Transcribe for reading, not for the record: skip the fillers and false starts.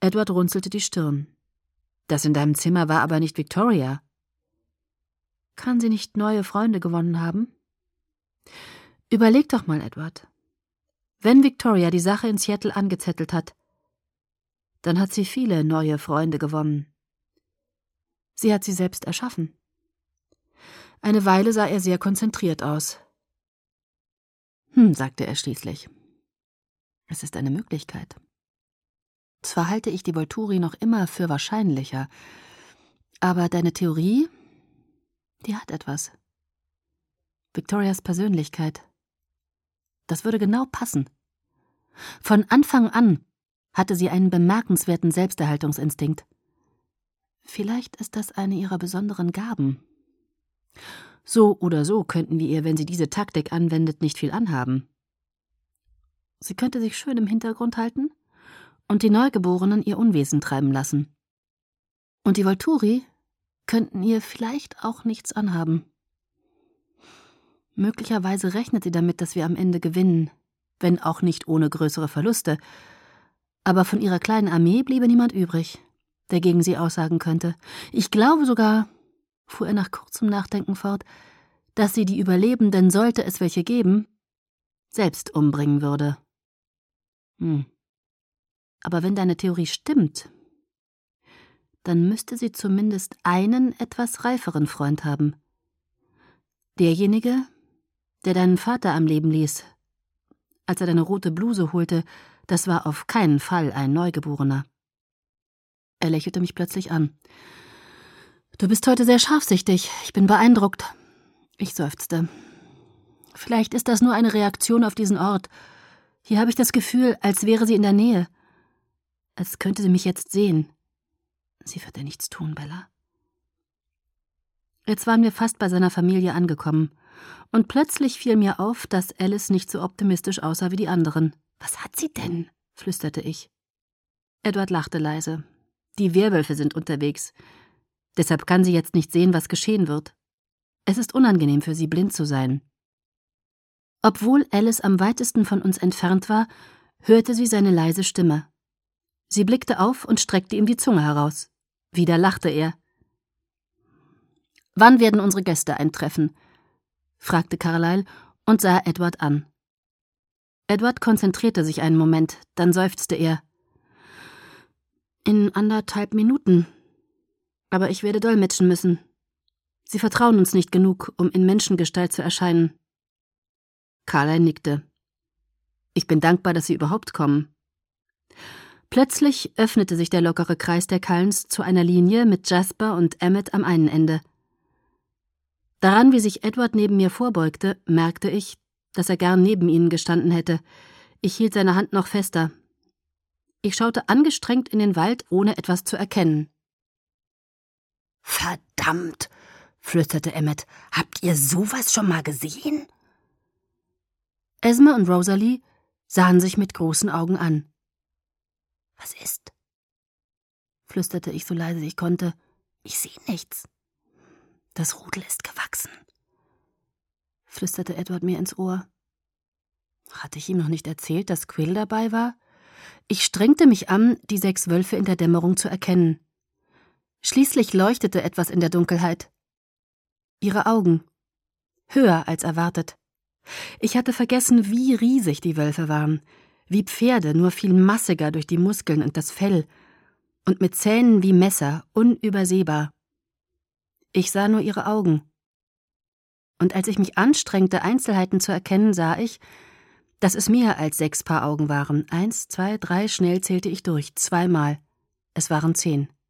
Edward runzelte die Stirn. Das in deinem Zimmer war aber nicht Victoria. Kann sie nicht neue Freunde gewonnen haben? Überleg doch mal, Edward. Wenn Victoria die Sache in Seattle angezettelt hat, dann hat sie viele neue Freunde gewonnen. Sie hat sie selbst erschaffen. Eine Weile sah er sehr konzentriert aus. Sagte er schließlich. Es ist eine Möglichkeit. Zwar halte ich die Volturi noch immer für wahrscheinlicher, aber deine Theorie, die hat etwas. Victorias Persönlichkeit. Das würde genau passen. Von Anfang an hatte sie einen bemerkenswerten Selbsterhaltungsinstinkt. Vielleicht ist das eine ihrer besonderen Gaben. So oder so könnten wir ihr, wenn sie diese Taktik anwendet, nicht viel anhaben. Sie könnte sich schön im Hintergrund halten und die Neugeborenen ihr Unwesen treiben lassen. Und die Volturi könnten ihr vielleicht auch nichts anhaben. Möglicherweise rechnet sie damit, dass wir am Ende gewinnen, wenn auch nicht ohne größere Verluste. Aber von ihrer kleinen Armee bliebe niemand übrig, der gegen sie aussagen könnte. Ich glaube sogar, fuhr er nach kurzem Nachdenken fort, dass sie die Überlebenden, sollte es welche geben, selbst umbringen würde. Aber wenn deine Theorie stimmt, dann müsste sie zumindest einen etwas reiferen Freund haben. Derjenige, der deinen Vater am Leben ließ, als er deine rote Bluse holte, das war auf keinen Fall ein Neugeborener. Er lächelte mich plötzlich an. Du bist heute sehr scharfsichtig, ich bin beeindruckt. Ich seufzte. Vielleicht ist das nur eine Reaktion auf diesen Ort. Hier habe ich das Gefühl, als wäre sie in der Nähe. Als könnte sie mich jetzt sehen. Sie wird dir nichts tun, Bella. Jetzt waren wir fast bei seiner Familie angekommen. Und plötzlich fiel mir auf, dass Alice nicht so optimistisch aussah wie die anderen. »Was hat sie denn?« flüsterte ich. Edward lachte leise. »Die Werwölfe sind unterwegs. Deshalb kann sie jetzt nicht sehen, was geschehen wird. Es ist unangenehm für sie, blind zu sein.« Obwohl Alice am weitesten von uns entfernt war, hörte sie seine leise Stimme. Sie blickte auf und streckte ihm die Zunge heraus. Wieder lachte er. »Wann werden unsere Gäste eintreffen?« fragte Carlyle und sah Edward an. Edward konzentrierte sich einen Moment, dann seufzte er. »In 1,5 Minuten. Aber ich werde dolmetschen müssen. Sie vertrauen uns nicht genug, um in Menschengestalt zu erscheinen.« Carlyle nickte. »Ich bin dankbar, dass Sie überhaupt kommen.« Plötzlich öffnete sich der lockere Kreis der Cullens zu einer Linie mit Jasper und Emmett am einen Ende. Daran, wie sich Edward neben mir vorbeugte, merkte ich, dass er gern neben ihnen gestanden hätte. Ich hielt seine Hand noch fester. Ich schaute angestrengt in den Wald, ohne etwas zu erkennen. »Verdammt«, flüsterte Emmett, »habt ihr sowas schon mal gesehen?« Esme und Rosalie sahen sich mit großen Augen an. »Was ist?« flüsterte ich so leise ich konnte. »Ich sehe nichts. Das Rudel ist gewachsen«, flüsterte Edward mir ins Ohr. Hatte ich ihm noch nicht erzählt, dass Quill dabei war? Ich strengte mich an, die 6 Wölfe in der Dämmerung zu erkennen. Schließlich leuchtete etwas in der Dunkelheit. Ihre Augen. Höher als erwartet. Ich hatte vergessen, wie riesig die Wölfe waren. Wie Pferde, nur viel massiger durch die Muskeln und das Fell. Und mit Zähnen wie Messer, unübersehbar. Ich sah nur ihre Augen. Und als ich mich anstrengte, Einzelheiten zu erkennen, sah ich, dass es mehr als 6 Paar Augen waren. 1, 2, 3, schnell zählte ich durch, 2-mal. Es waren 10.